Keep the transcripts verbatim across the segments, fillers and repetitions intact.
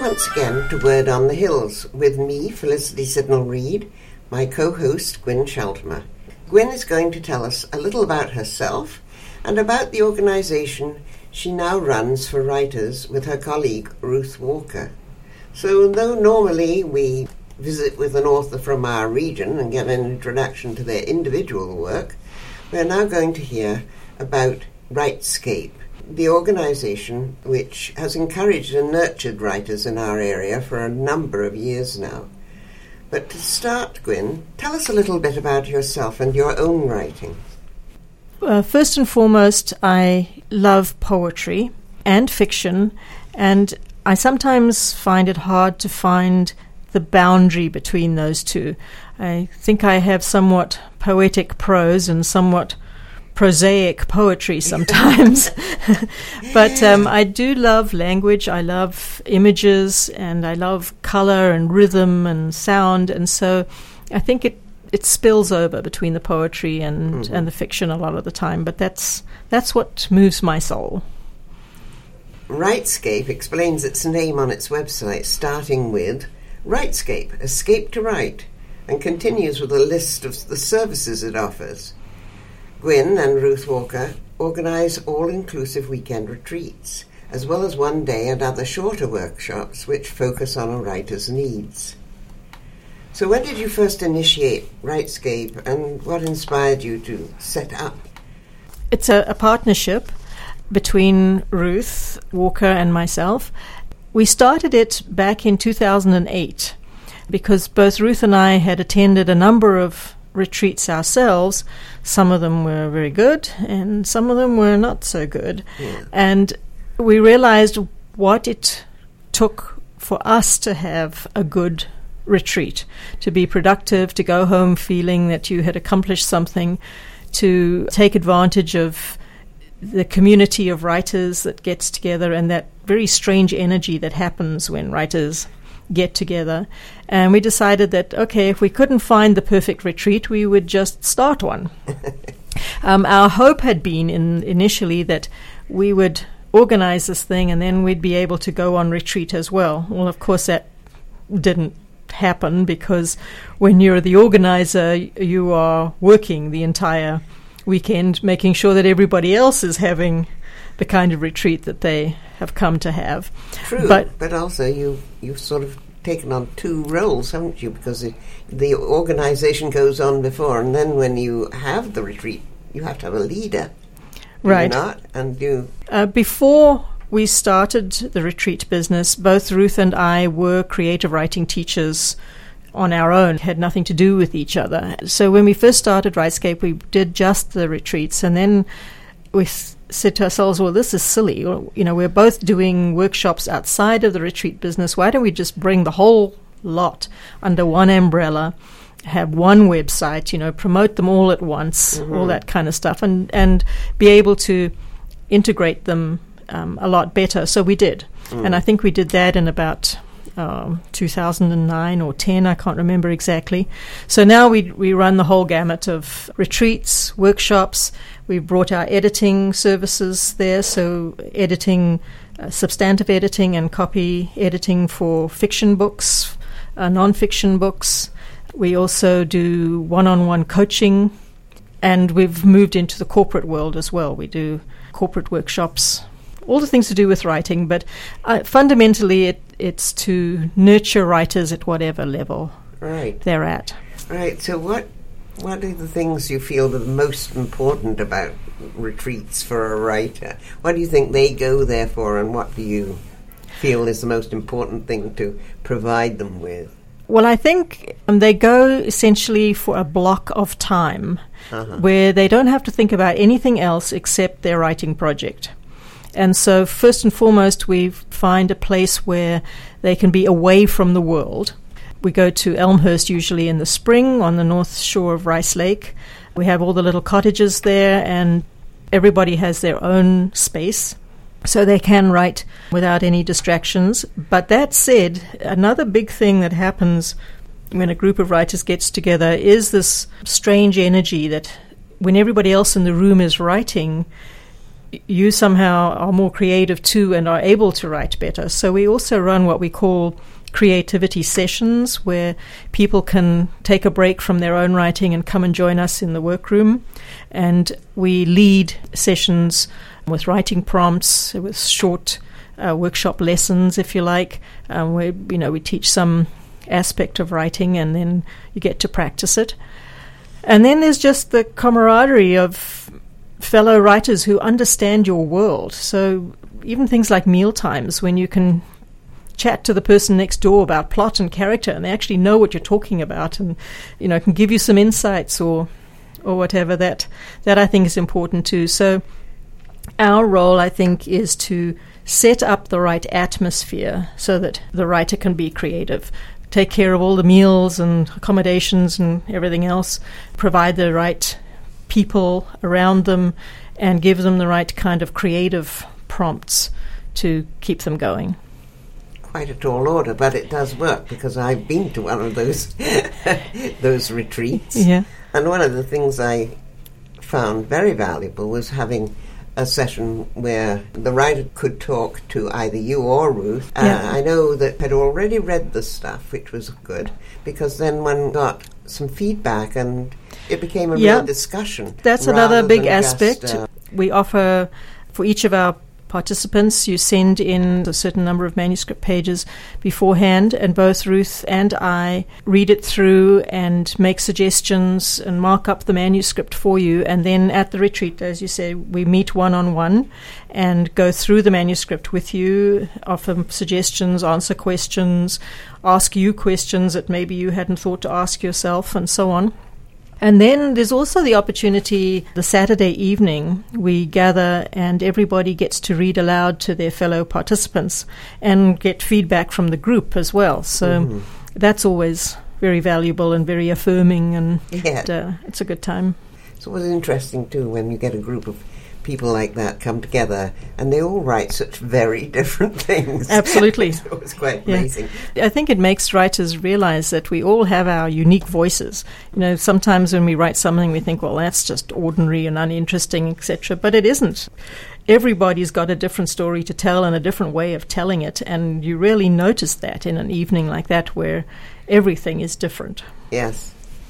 once again to Word on the Hills with me, Felicity Sidnell-Reid, my co-host Gwyn Sheltimer. Gwyn is going to tell us a little about herself and about the organisation she now runs for writers with her colleague Ruth Walker. So though normally we visit with an author from our region and get an introduction to their individual work, we're now going to hear about Writescape, the organisation which has encouraged and nurtured writers in our area for a number of years now. But to start, Gwyn, tell us a little bit about yourself and your own writing. Uh, first and foremost, I love poetry and fiction, and I sometimes find it hard to find the boundary between those two. I think I have somewhat poetic prose and somewhat prosaic poetry sometimes. But um, I do love language, I love images, and I love colour and rhythm and sound, and so I think it, it spills over between the poetry and, mm-hmm. and the fiction a lot of the time, but that's that's what moves my soul. Writescape explains its name on its website, starting with Writescape, Escape to Write, and continues with a list of the services it offers. Gwyn and Ruth Walker organise all-inclusive weekend retreats, as well as one-day and other shorter workshops which focus on a writer's needs. So when did you first initiate Writescape, and what inspired you to set up? It's a, a partnership between Ruth Walker and myself. We started it back in two thousand eight because both Ruth and I had attended a number of retreats ourselves. Some of them were very good and some of them were not so good. Yeah. And we realized what it took for us to have a good retreat, to be productive, to go home feeling that you had accomplished something, to take advantage of the community of writers that gets together and that very strange energy that happens when writers get together. And we decided that, okay, if we couldn't find the perfect retreat, we would just start one. um, our hope had been in, initially that we would organize this thing and then we'd be able to go on retreat as well. Well, of course, that didn't happen because when you're the organizer, you are working the entire weekend, making sure that everybody else is having the kind of retreat that they have come to have. True, but, but also you, you've sort of taken on two roles, haven't you? Because it, the organisation goes on before, and then when you have the retreat, you have to have a leader. Do right. you not? And you... Uh, before we started the retreat business, both Ruth and I were creative writing teachers on our own, had nothing to do with each other. So when we first started Writescape, we did just the retreats, and then we said to ourselves, well, this is silly. You know, we're both doing workshops outside of the retreat business. Why don't we just bring the whole lot under one umbrella, have one website, you know, promote them all at once, mm-hmm. all that kind of stuff, and, and be able to integrate them um, a lot better. So we did. Mm. And I think we did that in about um, two thousand nine or ten, I can't remember exactly. So now we we run the whole gamut of retreats, workshops. We've brought our editing services there, so editing, uh, substantive editing and copy editing for fiction books, uh, non-fiction books. We also do one-on-one coaching, and we've moved into the corporate world as well. We do corporate workshops, all the things to do with writing, but uh, fundamentally it, it's to nurture writers at whatever level right. they're at. Right, so what What are the things you feel are the most important about retreats for a writer? What do you think they go there for, and what do you feel is the most important thing to provide them with? Well, I think um, they go essentially for a block of time uh-huh. where they don't have to think about anything else except their writing project. And so first and foremost, we find a place where they can be away from the world. We go to Elmhurst usually in the spring on the north shore of Rice Lake. We have all the little cottages there, and everybody has their own space, so they can write without any distractions. But that said, another big thing that happens when a group of writers gets together is this strange energy that when everybody else in the room is writing, you somehow are more creative too and are able to write better. So we also run what we call creativity sessions, where people can take a break from their own writing and come and join us in the workroom. And we lead sessions with writing prompts, with short uh, workshop lessons, if you like, um, where you know we teach some aspect of writing, and then you get to practice it. And then there's just the camaraderie of fellow writers who understand your world. So even things like meal times, when you can chat to the person next door about plot and character, and they actually know what you're talking about, and you know can give you some insights or or whatever. That that I think is important too. So our role, I think, is to set up the right atmosphere so that the writer can be creative, take care of all the meals and accommodations and everything else, provide the right people around them, and give them the right kind of creative prompts to keep them going. Quite a tall order, but it does work, because I've been to one of those those retreats. Yeah. And one of the things I found very valuable was having a session where the writer could talk to either you or Ruth. Yeah. Uh, I know that I'd already read the stuff, which was good, because then one got some feedback and it became a yeah. real discussion. That's another big than aspect. Just, uh, we offer, for each of our participants, you send in a certain number of manuscript pages beforehand, and both Ruth and I read it through and make suggestions and mark up the manuscript for you. And then at the retreat, as you say, we meet one-on-one and go through the manuscript with you, offer suggestions, answer questions, ask you questions that maybe you hadn't thought to ask yourself, and so on. And then there's also the opportunity, the Saturday evening, we gather and everybody gets to read aloud to their fellow participants and get feedback from the group as well. So mm-hmm. that's always very valuable and very affirming, and yeah. uh, it's a good time. It's always interesting, too, when you get a group of people like that come together and they all write such very different things. Absolutely. It's always quite yeah. amazing. I think it makes writers realize that we all have our unique voices. You know, sometimes when we write something we think, well, that's just ordinary and uninteresting, et cetera. But it isn't. Everybody's got a different story to tell and a different way of telling it, and you really notice that in an evening like that where everything is different. Yes.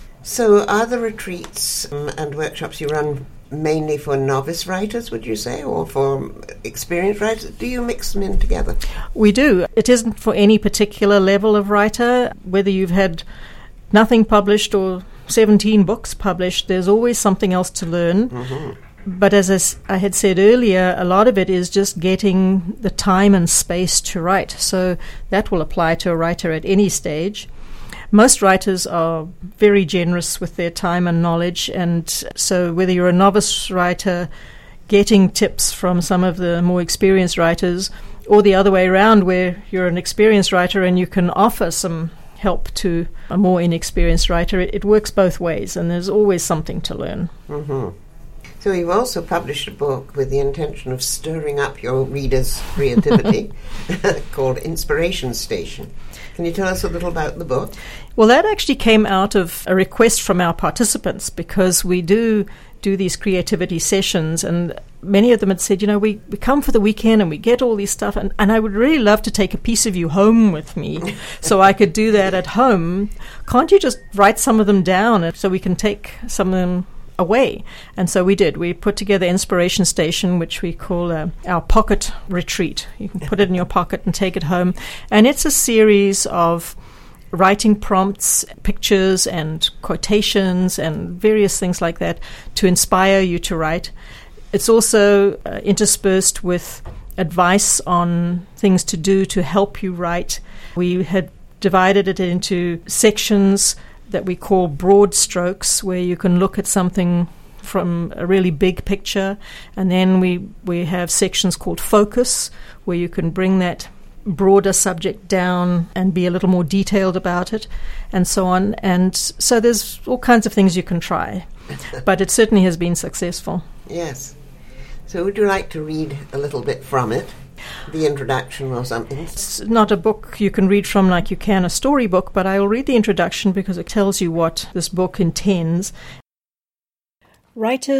So are the retreats um, and workshops you run mainly for novice writers, would you say, or for experienced writers? Do you mix them in together? We do. It isn't for any particular level of writer. Whether you've had nothing published or seventeen books published, there's always something else to learn. Mm-hmm. But as I, s- I had said earlier, a lot of it is just getting the time and space to write. So that will apply to a writer at any stage. Most writers are very generous with their time and knowledge, and so whether you're a novice writer getting tips from some of the more experienced writers, or the other way around where you're an experienced writer and you can offer some help to a more inexperienced writer, it, it works both ways, and there's always something to learn. Mm-hmm. So you've also published a book with the intention of stirring up your readers' creativity called Inspiration Station. Can you tell us a little about the book? Well, that actually came out of a request from our participants, because we do do these creativity sessions, and many of them had said, you know, we, we come for the weekend and we get all these stuff, and, and I would really love to take a piece of you home with me so I could do that at home. Can't you just write some of them down so we can take some of them away? And so we did. We put together Inspiration Station, which we call uh, our pocket retreat. You can put it in your pocket and take it home. And it's a series of writing prompts, pictures and quotations and various things like that to inspire you to write. It's also uh, interspersed with advice on things to do to help you write. We had divided it into sections that we call broad strokes, where you can look at something from a really big picture, and then we, we have sections called focus, where you can bring that broader subject down and be a little more detailed about it, and so on. And so there's all kinds of things you can try, but it certainly has been successful. Yes. So would you like to read a little bit from it? The introduction or something? It's not a book you can read from like you can a storybook, but I will read the introduction because it tells you what this book intends. Writers,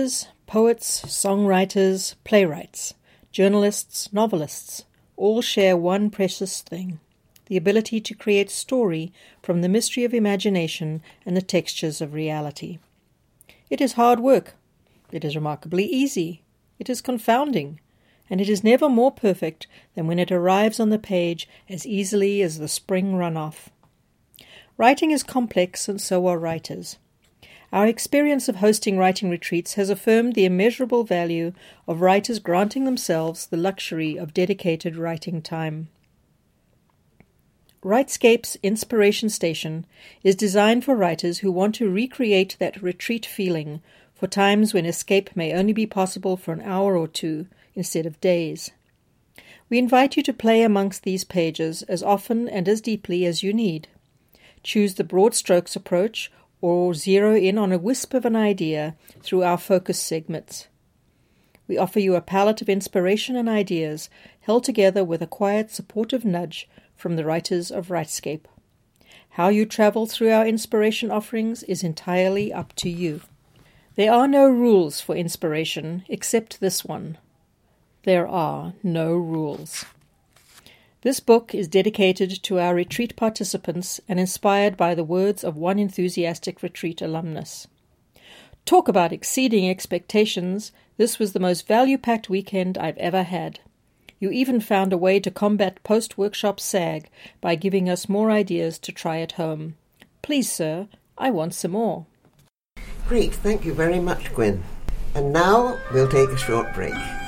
Poets, songwriters, playwrights, journalists, novelists, all share one precious thing, the ability to create story from the mystery of imagination and the textures of reality. It is hard work. It is remarkably easy. It is confounding. And it is never more perfect than when it arrives on the page as easily as the spring runoff. Writing is complex, and so are writers. Our experience of hosting writing retreats has affirmed the immeasurable value of writers granting themselves the luxury of dedicated writing time. Writescape's Inspiration Station is designed for writers who want to recreate that retreat feeling for times when escape may only be possible for an hour or two instead of days. We invite you to play amongst these pages as often and as deeply as you need. Choose the broad strokes approach or zero in on a wisp of an idea through our focus segments. We offer you a palette of inspiration and ideas held together with a quiet, supportive nudge from the writers of Writescape. How you travel through our inspiration offerings is entirely up to you. There are no rules for inspiration except this one. There are no rules. This book is dedicated to our retreat participants and inspired by the words of one enthusiastic retreat alumnus. Talk about exceeding expectations. This was the most value-packed weekend I've ever had. You even found a way to combat post-workshop sag by giving us more ideas to try at home. Please, sir, I want some more. Great, thank you very much, Gwen. And now we'll take a short break.